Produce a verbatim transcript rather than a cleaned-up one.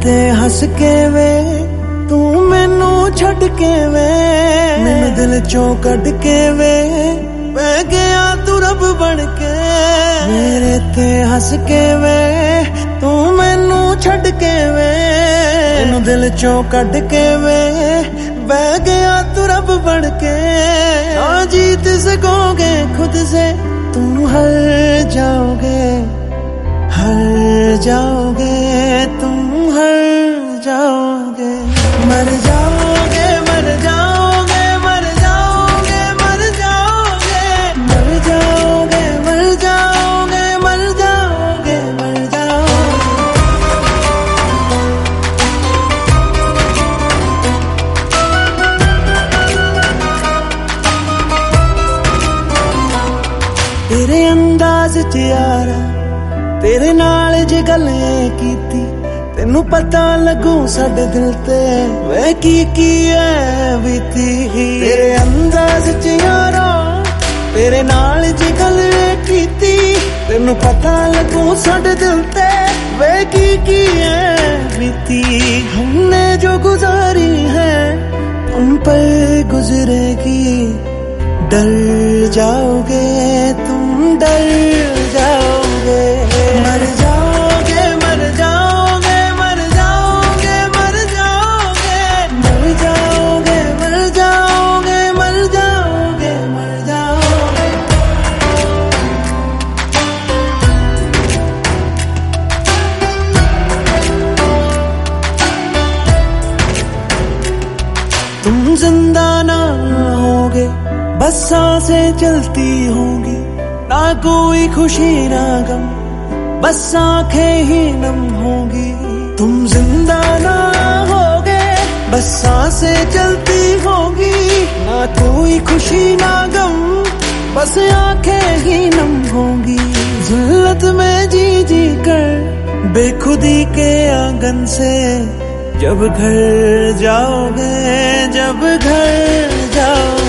ते हस के वे तू मैनू छड़ के वे मैनू दिल चों कढ़ के वे मैं गया तू रब बन के मेरे ते हस के वे तू मैनू छड़ के वे मैनू दिल चों कढ़ के वे बह गया तू रब बन के ना जीत सकोगे खुद से तुम हर जाओगे हर जाओगे तुम हर जाओगे मर जाओगे मर जाओगे मर जाओगे मर जाओगे मर जाओगे मर जाओगे मर जाओगे मर जाओगे तेरे अंदाज च यारा तेरे नाल जे गल कीती तेनू पता लगू साडे दिल ते वे की की है बीती तेरे अंदाज च यारा तेरे नाल जे गल कीती तेनू पता लगू साडे दिल ते वे की की है बीती हमने जो गुजारी है तुम पर गुजरेगी डर जाओगे तुम डर जाओगे मर जाओगे मर जाओगे मर जाओगे मर जाओगे मर जाओगे मर जाओगे मर जाओगे मर जाओगे तुम जिंदा ना होगे बस सांसें चलती होंगी ना कोई खुशी ना गम बस आंखें ही नम होंगी तुम जिंदा ना होगे बस सांसें चलती होंगी ना कोई खुशी ना गम बस आंखें ही नम होंगी जिल्लत में जी जी कर बेखुदी के आंगन से जब घर जाओगे जब घर जाओगे